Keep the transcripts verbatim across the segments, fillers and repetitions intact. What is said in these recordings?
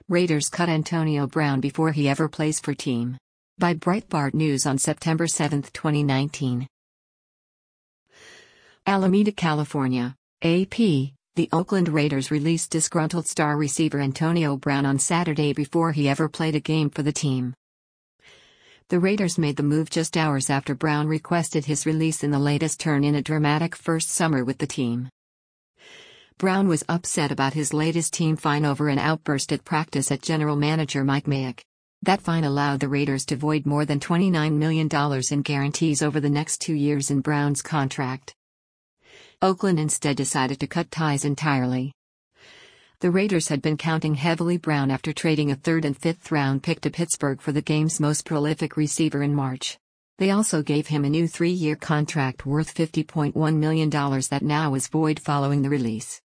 Raiders cut Antonio Brown before he ever plays for team. By Breitbart News on September seventh, twenty nineteen. Alameda, California. A P. The Oakland Raiders released disgruntled star receiver Antonio Brown on Saturday before he ever played a game for the team. The Raiders made the move just hours after Brown requested his release in the latest turn in a dramatic first summer with the team. Brown was upset about his latest team fine over an outburst at practice at general manager Mike Mayock. That fine allowed the Raiders to void more than twenty-nine million dollars in guarantees over the next two years in Brown's contract. Oakland instead decided to cut ties entirely. The Raiders had been counting heavily Brown after trading a third and fifth round pick to Pittsburgh for the game's most prolific receiver in March. They also gave him a new three-year contract worth fifty point one million dollars that now is void following the release.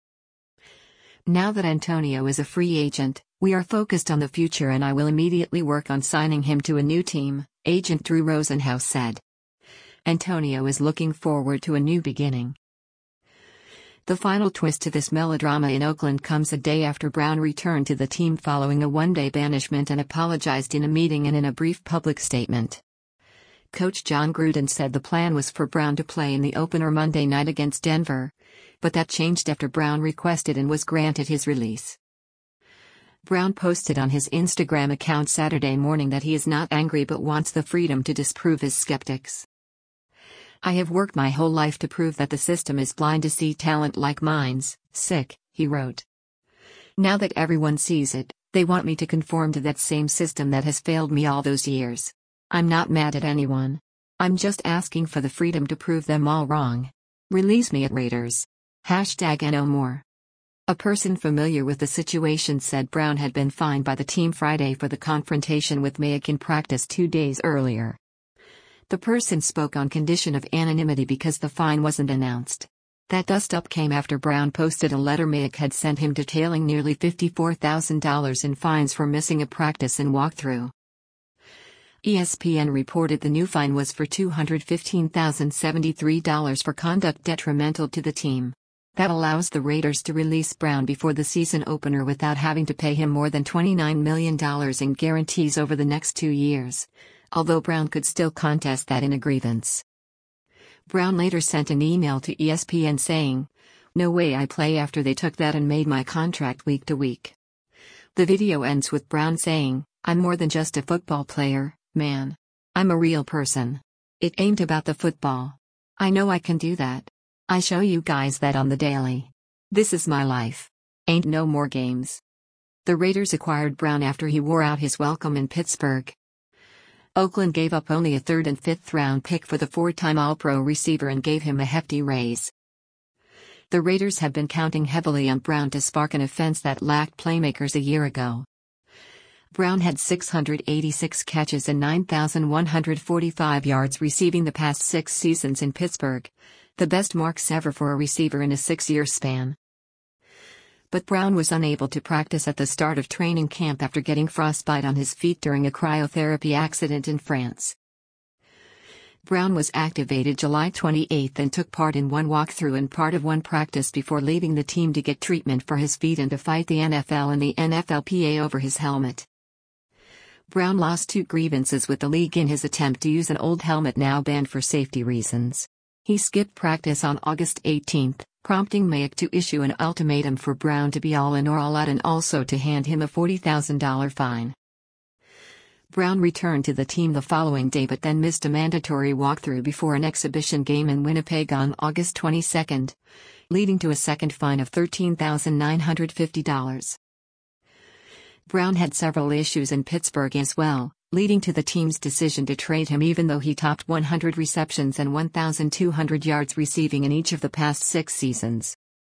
Now that Antonio is a free agent, we are focused on the future and I will immediately work on signing him to a new team, agent Drew Rosenhaus said. Antonio is looking forward to a new beginning. The final twist to this melodrama in Oakland comes a day after Brown returned to the team following a one-day banishment and apologized in a meeting and in a brief public statement. Coach John Gruden said the plan was for Brown to play in the opener Monday night against Denver, but that changed after Brown requested and was granted his release. Brown posted on his Instagram account Saturday morning that he is not angry but wants the freedom to disprove his skeptics. "I have worked my whole life to prove that the system is blind to see talent like mine's, sick," he wrote. "Now that everyone sees it, they want me to conform to that same system that has failed me all those years. I'm not mad at anyone. I'm just asking for the freedom to prove them all wrong. Release me at Raiders. Hashtag no more." A person familiar with the situation said Brown had been fined by the team Friday for the confrontation with Mayock in practice two days earlier. The person spoke on condition of anonymity because the fine wasn't announced. That dust-up came after Brown posted a letter Mayock had sent him detailing nearly fifty-four thousand dollars in fines for missing a practice and walkthrough. E S P N reported the new fine was for two hundred fifteen thousand seventy-three dollars for conduct detrimental to the team. That allows the Raiders to release Brown before the season opener without having to pay him more than twenty-nine million dollars in guarantees over the next two years, although Brown could still contest that in a grievance. Brown later sent an email to E S P N saying, "No way I play after they took that and made my contract week to week." The video ends with Brown saying, "I'm more than just a football player, man. I'm a real person. It ain't about the football. I know I can do that. I show you guys that on the daily. This is my life. Ain't no more games." The Raiders acquired Brown after he wore out his welcome in Pittsburgh. Oakland gave up only a third and fifth round pick for the four-time All-Pro receiver and gave him a hefty raise. The Raiders have been counting heavily on Brown to spark an offense that lacked playmakers a year ago. Brown had six hundred eighty-six catches and nine thousand one hundred forty-five yards receiving the past six seasons in Pittsburgh, the best marks ever for a receiver in a six-year span. But Brown was unable to practice at the start of training camp after getting frostbite on his feet during a cryotherapy accident in France. Brown was activated July twenty-eighth and took part in one walkthrough and part of one practice before leaving the team to get treatment for his feet and to fight the N F L and the N F L P A over his helmet. Brown lost two grievances with the league in his attempt to use an old helmet now banned for safety reasons. He skipped practice on August eighteenth, prompting Mayock to issue an ultimatum for Brown to be all in or all out and also to hand him a forty thousand dollars fine. Brown returned to the team the following day but then missed a mandatory walkthrough before an exhibition game in Winnipeg on August twenty-second, leading to a second fine of thirteen thousand nine hundred fifty dollars. Brown had several issues in Pittsburgh as well, leading to the team's decision to trade him even though he topped one hundred receptions and one thousand two hundred yards receiving in each of the past six seasons.